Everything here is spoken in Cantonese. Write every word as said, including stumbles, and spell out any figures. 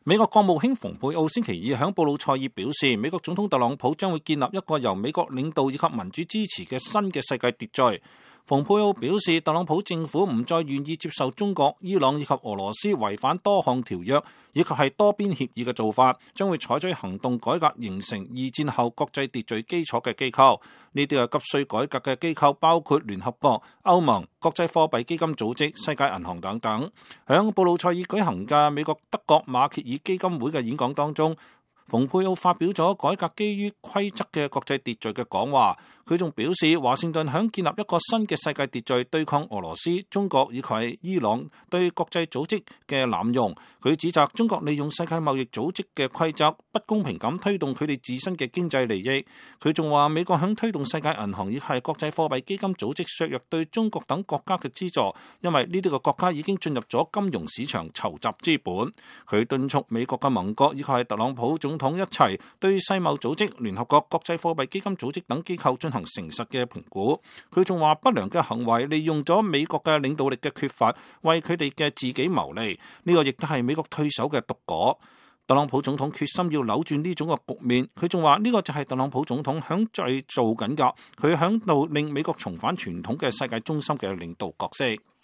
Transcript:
美國國務卿蓬佩奧星期二響布魯塞爾表示，美國總統特朗普將會建立一個由美國領導以及民主支持嘅新嘅世界秩序。蓬佩奧表示，特朗普政府唔再願意接受中國、伊朗以及俄羅斯違反多項條約以及係多邊協議嘅做法，將會採取行動改革形成二戰後國際秩序基礎嘅機構。呢啲係急需改革嘅機構，包括聯合國、歐盟、國際貨幣基金組織、世界銀行等等。響布魯塞爾舉行嘅美國德國馬歇爾基金會嘅演講當中，蓬佩奧發表咗改革基於規則嘅國際秩序嘅講話。佢仲表示，華盛頓響建立一個新嘅世界秩序，對抗俄羅斯、中國以及伊朗對國際組織嘅濫用。佢指責中國利用世界貿易組織嘅規則，不公平咁推動佢哋自身嘅經濟利益。佢仲話，美國響推動世界銀行以及國際貨幣基金組織削弱對中國等國家嘅資助，因為呢啲個國家已經進入咗金融市場籌集資本。佢敦促美國嘅盟國以及係特朗普總統一齊對世貿組織、聯合國、國際貨幣基金組織等機構進行誠實嘅評估。佢仲話，不良嘅行為利用咗美國嘅領導力嘅缺乏，為佢哋嘅自己牟利。呢個亦都係美國退守嘅毒果。特朗普總統決心要扭轉呢種嘅局面。佢仲話，呢個就係特朗普總統響在做緊噶，佢響度令美國重返傳統嘅世界中心嘅領導角色。